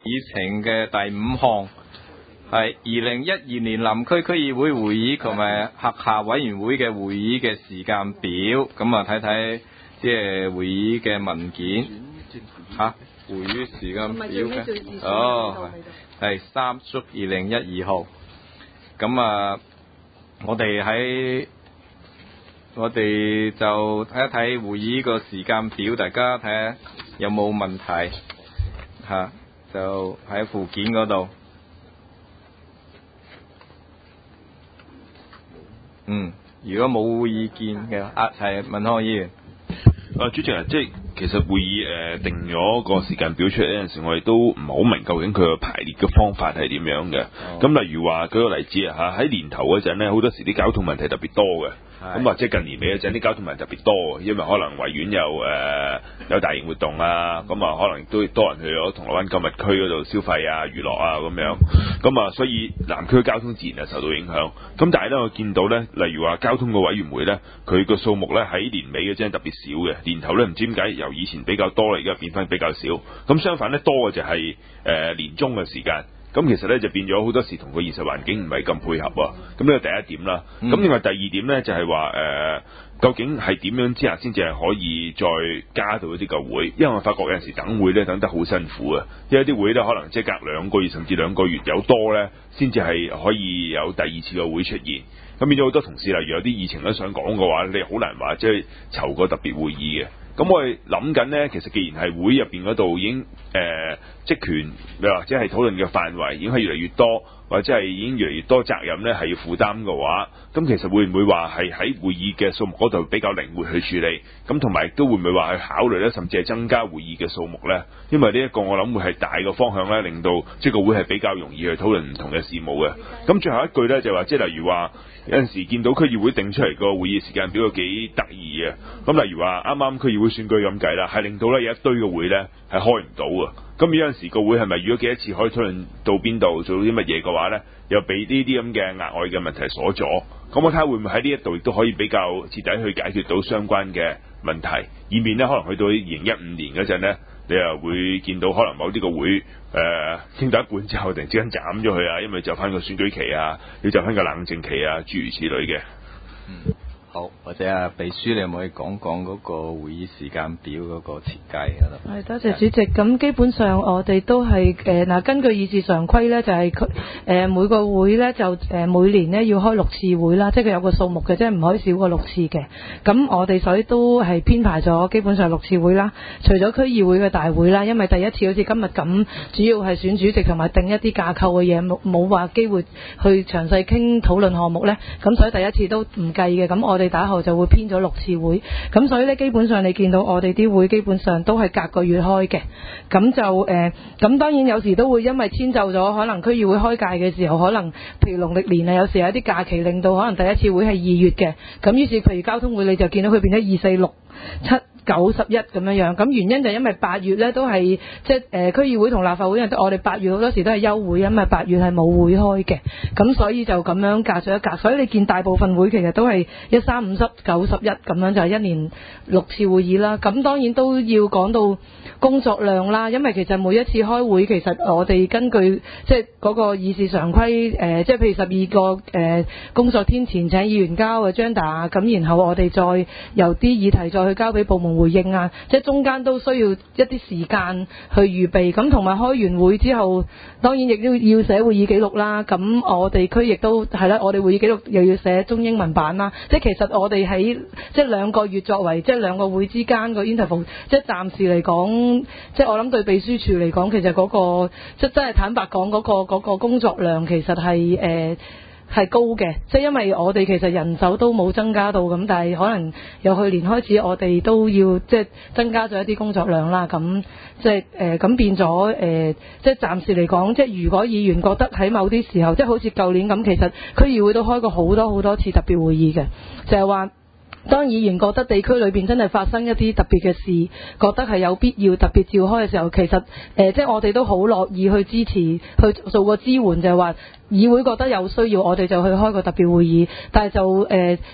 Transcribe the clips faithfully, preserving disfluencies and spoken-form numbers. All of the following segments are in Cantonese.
議程嘅第五項係二零一二年南區區議會會議同埋轄下委員會嘅會議嘅時間表。咁啊睇睇即係會議嘅文件嚇、啊，會議時間表嘅哦係三叔二零一二號。咁啊，我哋喺我哋就睇一睇會議個時間表，大家睇下有冇問題嚇、啊，就喺附件嗰度。嗯，如果冇意見嘅，啊係文康議員。 啊，主席啊，即係其實會議誒、呃、定咗個時間表出嚟嗰陣時，我哋都唔係好明究竟佢個排列嘅方法係點樣嘅。咁、哦、例如話舉個例子啊嚇，喺年頭嗰陣咧，好多時啲交通問題特別多嘅。咁或者近年尾嗰陣啲交通問題特別多，因為可能維園有誒、呃、有大型活動啊，咁啊可能亦都多人去咗銅鑼灣購物區嗰度消費啊、娛樂啊咁樣，咁啊所以南區嘅交通自然係受到影響。咁但係咧，我見到咧，例如話交通嘅委員會咧，佢個數目咧喺年尾嘅真係特別少嘅，年頭咧唔知點解由以前比較多啦，而家變翻比較少。咁相反咧，多嘅就係、是、誒、呃、年中嘅時間。咁其實咧就變咗好多時同個現實環境唔係咁配合啊。咁呢個第一點啦。咁、嗯、另外第二點咧就係話誒，究竟係點樣之下先至係可以再加到一啲個會？因為我發覺有陣時等會咧等得好辛苦啊。因為啲會咧可能即係隔兩個月甚至兩個月有多咧，先至係可以有第二次嘅會出現。咁變咗好多同事，例如有啲議程都想講嘅話，你好難話即係籌個特別會議嘅。咁我哋諗緊呢，其實既然係會入邊嗰度已經誒、呃、職權，或者係討論嘅範圍已經係越嚟越多，或者係已經越嚟越多責任呢係要負擔嘅話，咁其實會唔會話係喺會議嘅數目嗰度比較靈活去處理？咁同埋都會唔會話去考慮呢，甚至係增加會議嘅數目呢？因為呢一個我諗會係大嘅方向呢，令到即係個會係比較容易去討論唔同嘅事務嘅。咁最後一句呢，就話，即係例如話有陣時見到區議會定出嚟個會議時間表幾得意啊！咁例如話啱啱區議會選舉咁計啦，係令到咧有一堆嘅會咧係開唔到啊！咁有陣時個會係咪如果幾多次可以討論到邊度做到啲乜嘢嘅話咧，又俾呢啲咁嘅額外嘅問題鎖咗？咁我睇下會唔會喺呢一度亦都可以比較徹底去解決到相關嘅問題，以免咧可能去到二零一五年嗰陣咧，你又會見到可能某啲個會誒傾到一半之後，突然之間斬咗佢啊，因為就翻個選舉期啊，要就翻個冷靜期啊，諸如此類嘅。 嗯。好，或者啊，秘書你可唔可以講講嗰個會議時間表嗰個設計㗎啦？ 係，多謝主席。咁基本上我哋都係誒嗱，根據議事常規咧，就係佢誒每個會咧就誒、呃、每年咧要開六次會啦，即係佢有個數目嘅，即係唔可以少過六次嘅。咁我哋所以都係編排咗基本上六次會啦。除咗區議會嘅大會啦，因為第一次好似今日咁，主要係選主席同埋定一啲架構嘅嘢，冇冇話機會去詳細傾討論項目咧。咁所以第一次都唔計嘅。咁我我哋打後就會編咗六次會，咁所以咧基本上你見到我哋啲會基本上都係隔個月開嘅，咁就誒，咁、呃、當然有時都會因為遷就咗，可能區議會開屆嘅時候，可能譬如農曆年啊，有時有啲假期令到可能第一次會係二月嘅，咁於是譬如交通會你就見到佢變咗二四六七九十一咁樣樣，咁原因就因為八月咧都係即係誒區議會同立法會，因為我哋八月好多時都係休會，因為八月係冇會開嘅，咁所以就咁樣隔咗一隔，所以你見大部分會其實都係一三五七九十一咁樣，就係一年六次會議啦。咁當然都要講到工作量啦，因為其實每一次開會其實我哋根據即係嗰個議事常規誒，即係譬如十二個誒工作天前請議員交嘅 agenda， 咁然後我哋再由啲議題再去交俾部門回應啊，即係中間都需要一啲時間去預備，咁同埋開完會之後，當然亦都要寫會議記錄啦。咁我哋區亦都係啦，我哋會議記錄又要寫中英文版啦。即係其實我哋喺即係兩個月作為即係兩個會之間個 interval， 即係暫時嚟講，即係我諗對秘書處嚟講，其實嗰個即係真係坦白講，嗰個嗰個工作量其實係誒係高嘅，即係因為我哋其實人手都冇增加到咁，但係可能由去年開始，我哋都要即係增加咗一啲工作量啦。咁即係誒咁變咗誒、呃，即係暫時嚟講，即係如果議員覺得喺某啲時候，即係好似舊年咁，其實區議會都開過好多好多次特別會議嘅，就係話，當議員覺得地區裏邊真係發生一啲特別嘅事，覺得係有必要特別召開嘅時候，其實誒、呃、即係我哋都好樂意去支持，去做個支援，就係話議會覺得有需要，我哋就去開個特別會議。但係就誒、呃、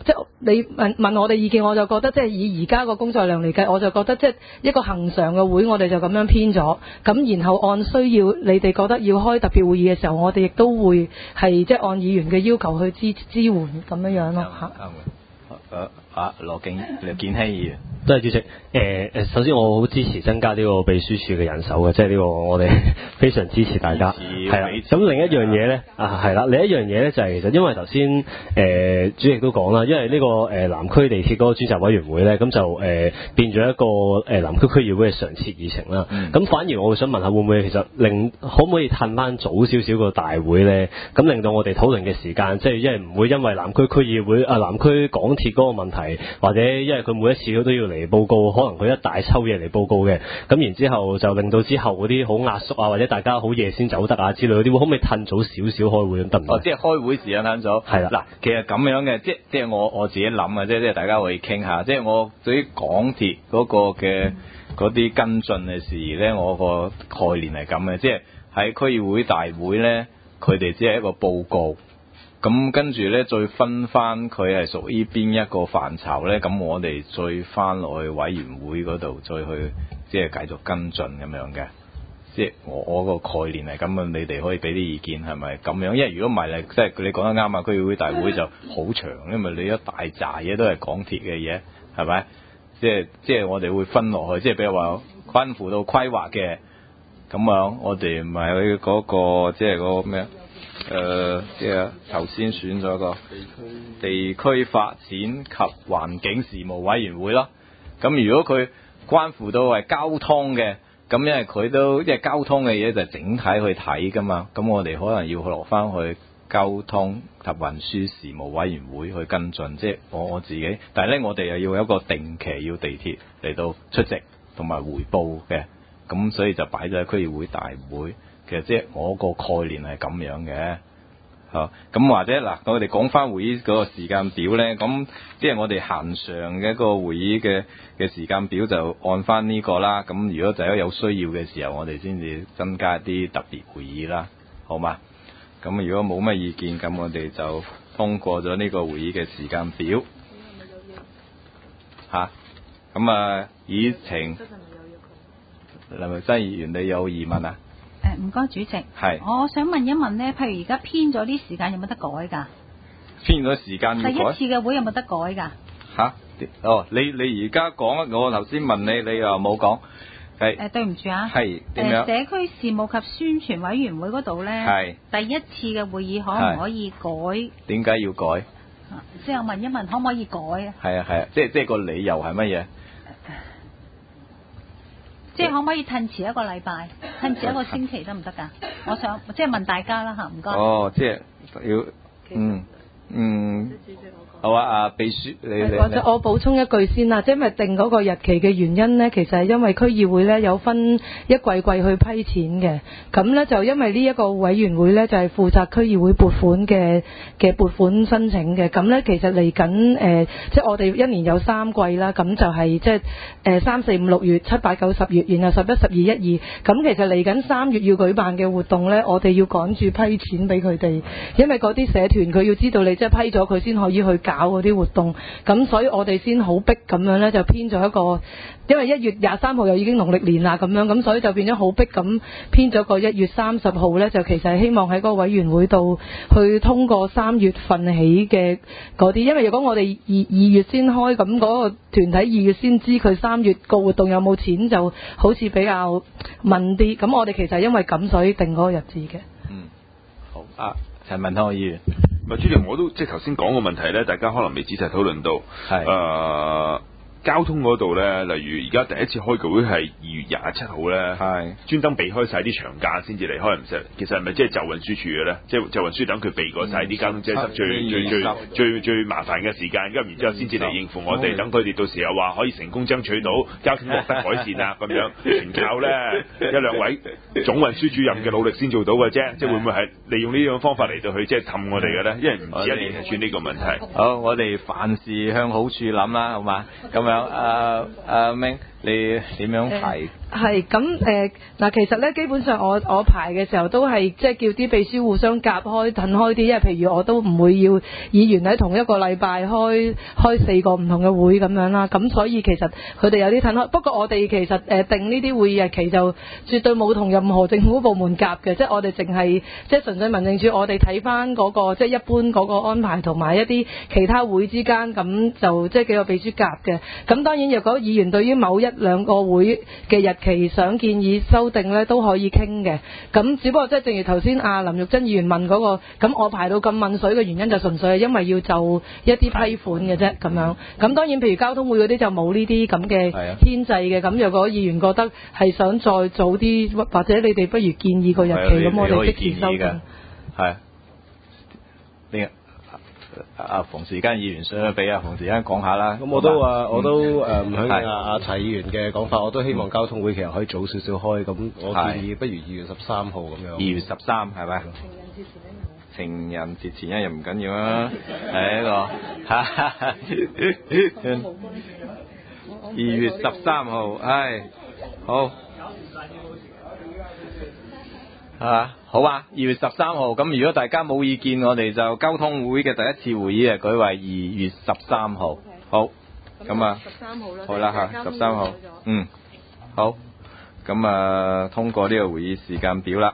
即係你問問我哋意見，我就覺得即係以而家個工作量嚟計，我就覺得即係一個恆常嘅會，我哋就咁樣編咗。咁然後按需要，你哋覺得要開特別會議嘅時候，我哋亦都會係即係按議員嘅要求去支支援咁樣樣咯嚇。 啱嘅。啊，羅健羅健熙議員。 多謝主席。誒、呃、誒，首先我好支持增加呢個秘書處嘅人手嘅，即係呢個我哋非常支持大家。係啦。咁另一樣嘢咧，啊係啦，另一樣嘢咧就係、是、其實因為頭先誒主席都講啦，因為呢、這個誒、呃、南區地鐵嗰個專責委員會咧，咁就誒、呃、變咗一個誒、呃、南區區議會嘅常設議程啦。咁、嗯、反而我會想問下，會唔會其實令可唔可以褪翻早少少個大會咧？咁令到我哋討論嘅時間，即係因為唔會因為南區區議會啊南區港鐵嗰個問題，或者因為佢每一次都要嚟報告，可能佢一大抽嘢嚟報告嘅，咁然之後就令到之後嗰啲好壓縮啊，或者大家好夜先走得啊之類嗰啲，可唔可以褪早少少開會咁得唔得？ 哦，即係開會時間褪早。係啦。嗱，其實咁樣嘅，即即係我我自己諗啊，即即係大家可以傾下，即係我對於港鐵嗰個嘅嗰啲跟進嘅事宜咧，我個概念係咁嘅，即係喺區議會大會咧，佢哋只係一個報告。咁跟住咧，再分翻佢係屬於邊一個範疇咧，咁我哋再翻落去委員會嗰度，再去即係繼續跟進咁樣嘅。即係我我個概念係咁啊，你哋可以俾啲意見係咪咁樣？因為如果唔係咧，即係你講得啱啊，區議會大會就好長，因為你一大扎嘢都係港鐵嘅嘢，係咪？即係即係我哋會分落去，即係比如話關乎到規劃嘅，咁樣我哋咪去嗰個即係嗰個咩啊？誒、呃，即係頭先選咗個地區發展及環境事務委員會咯。咁如果佢關乎到係交通嘅，咁因為佢都因為交通嘅嘢就整體去睇噶嘛。咁我哋可能要落翻去交通及運輸事務委員會去跟進，即係我我自己。但係咧，我哋又要有一個定期要地鐵嚟到出席同埋回報嘅，咁所以就擺咗喺區議會大會。其實即係我個概念係咁樣嘅，嚇咁或者嗱，我哋講翻會議嗰個時間表咧，咁即係我哋恆常嘅一個會議嘅嘅時間表就按翻呢個啦。咁如果就係有需要嘅時候，我哋先至增加啲特別會議啦，好嘛？咁如果冇乜意見，咁我哋就通過咗呢個會議嘅時間表。嚇，咁啊，議程林慧珍議員，你有疑問啊？ 誒，唔該主席。係。我想問一問咧，譬如而家編咗啲時間有冇得改㗎？ 編咗時間要改？ 第一次嘅會有冇得改㗎？ 吓？哦，你你而家講，我頭先問你，你又冇講。係。誒，對唔住啊。係點樣？誒，社區事務及宣傳委員會嗰度咧，係第一次嘅會議可唔可以改？點解要改？即係我問一問，可唔可以改啊？係啊係啊，即係即係個理由係乜嘢？即係可唔可以褪遲一個禮拜，褪遲一個星期得唔得㗎？我想即係問大家啦嚇，唔該。哦，即係要嗯嗯。好啊，啊秘書，你你或者我補充一句先啦，即係因為定嗰個日期嘅原因呢，其實係因為區議會呢有分一季季去批錢嘅，咁呢，就因為呢一個委員會呢，就係負責區議會撥款嘅嘅撥款申請嘅，咁呢，其實嚟緊誒，即係我哋一年有三季啦，咁就係即係誒三四五六月、七八九十月，然後十一十二一二，咁其實嚟緊三月要舉辦嘅活動呢，我哋要趕住批錢俾佢哋，因為嗰啲社團佢要知道你即係批咗佢先可以去搞嗰啲活動，咁所以我哋先好逼咁樣呢，就編咗一個，因為一月廿三號又已經農曆年啦，咁樣咁所以就變咗好逼咁編咗個一月三十號呢，就其實係希望喺嗰個委員會度去通過三月份起嘅嗰啲，因為如果我哋二二月先開，咁嗰個團體二月先知佢三月個活動有冇錢，就好似比較問啲，咁我哋其實因為咁所以定嗰個日子嘅。嗯，好啊。陳文康議員， 唔係主席，我都即係頭先講個問題咧，大家可能未仔細討論到，係誒、呃、交通嗰度咧，例如而家第一次開個會係二月廿七號咧，係專登避開晒啲長假先至嚟開，唔使，其實係咪即係就運輸處嘅咧？即係就運輸等佢避過晒啲交通擠塞最最最最最麻煩嘅時間，咁然之後先至嚟應付我哋，等佢哋到時候話可以成功爭取到交通獲得改善啊咁樣，全靠咧一兩位總運輸主任嘅努力先做到嘅啫，即係會唔會係利用呢樣方法嚟到去即係氹我哋嘅咧？因為唔止一年係轉呢個問題。 好，我哋凡事向好處諗啦，好嘛？咁樣誒誒明你點樣排？ 係咁誒嗱，其實咧基本上我我排嘅時候都係即係叫啲秘書互相夾開褪開啲，因為譬如我都唔會要議員喺同一個禮拜開開四個唔同嘅會咁樣啦，咁所以其實佢哋有啲褪開。不過我哋其實誒定呢啲會議日期就絕對冇同任何政府部門夾嘅，即係我哋淨係即係純粹民政處，我哋睇翻嗰個即係一般嗰個安排同埋一啲其他會之間，咁就即係幾個秘書夾嘅。咁當然若果議員對於某一兩個會嘅日期想建議修訂咧，都可以傾嘅。咁只不過即係正如頭先阿林玉珍議員問嗰個，咁我排到咁問水嘅原因就純粹係因為要就一啲批款嘅啫咁樣。咁當然譬如交通會嗰啲就冇呢啲咁嘅牽制嘅。咁若果議員覺得係想再早啲，或者你哋不如建議個日期，咁我哋即時修訂。 係。呢阿馮時間議員想俾阿馮時間講下啦。 咁我都話，我都誒唔響阿阿齊議員嘅講法，我都希望交通會其實可以早少少開。咁我建議不如二月十三號咁樣。 二月十三係咪？情人節前一日唔緊要啊，係呢個。二月十三號，係好。啊，好啊！二月十三號，咁如果大家冇意見，我哋就交通會嘅第一次會議啊，舉為二月十三號。好，咁啊，十三號啦，好啦嚇，十三號，嗯，好，咁啊，通過呢個會議時間表啦。